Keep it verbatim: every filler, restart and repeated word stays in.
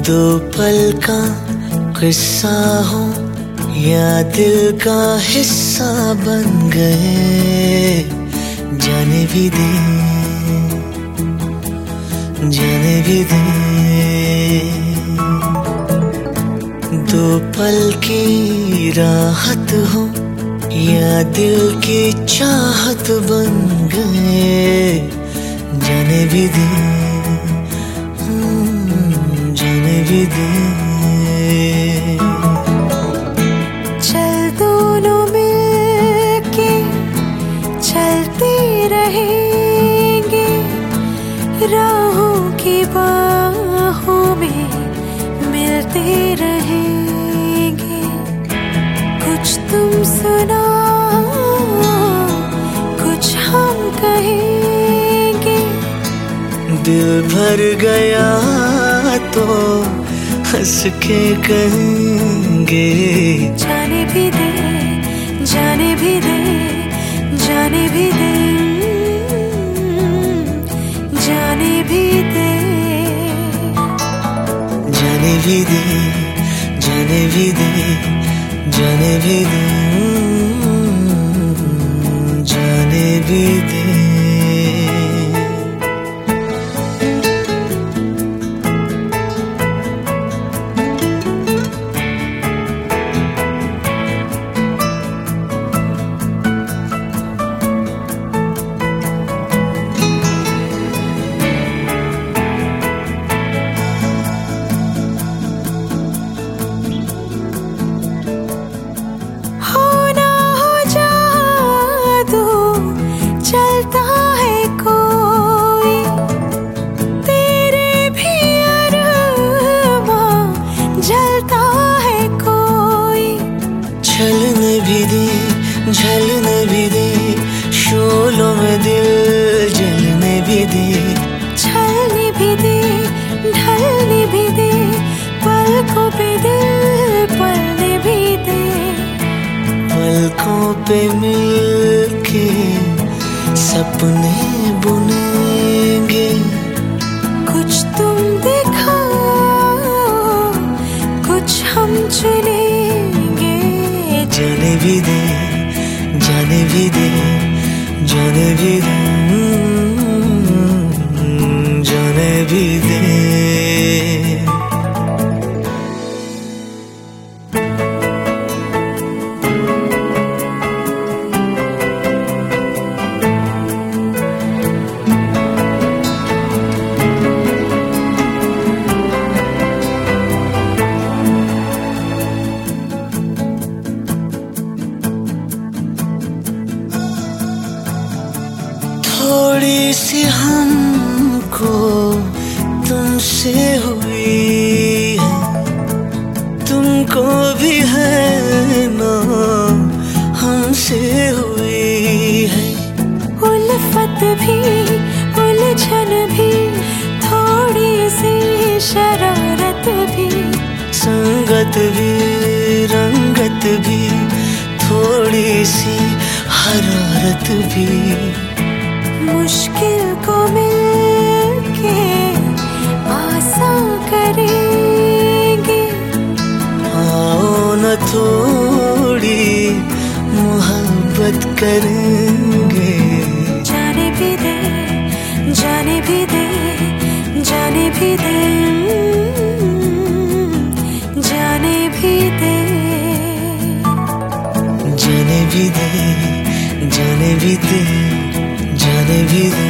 दो पल का किस्सा हो या दिल का हिस्सा बन गए, जाने भी दे, जाने भी दे। दो पल की राहत हो या दिल की चाहत बन गए, जाने भी दे, जाने भी दे। चल दोनों मिलके चलते रहेंगे, राहों की बाहों में मिलते रहेंगे। कुछ तुम सुनाओ, कुछ हम कहेंगे। दिल भर गया तो हंस के कहेंगे, जाने भी दे, जाने भी दे, जाने भी दे, जाने भी दे, जाने भी दे, जाने भी दे, जाने भी दे, जाने भी दे। चलता है कोई तेरे भी अरमां, जलता है कोई। छलने भी दे, झलने भी दे, शोलों में दिल जलने भी दे। छलने भी दे, ढलने भी दे, पलकों पे दिल पलने भी दे। पलकों पे मिलके सपने बुनेंगे। कुछ तुम दिखाओ, कुछ हम चुनेंगे। जाने भी दे, जाने भी दे, जाने भी दे, जाने भी दे। थोड़ी सी हमको तुमसे हुई है, तुमको भी है ना हमसे हुई है। उल्फत भी उलझन भी, थोड़ी सी शरारत भी, संगत भी रंगत भी, थोड़ी सी हरारत भी। मुश्किल को मिलके आसान करेंगे। आओ न थोड़ी मोहब्बत करेंगे। जाने भी दे, जाने भी दे, जाने भी दे, जाने भी दे, जाने भी दे, जाने भी दे, जाने भी दे।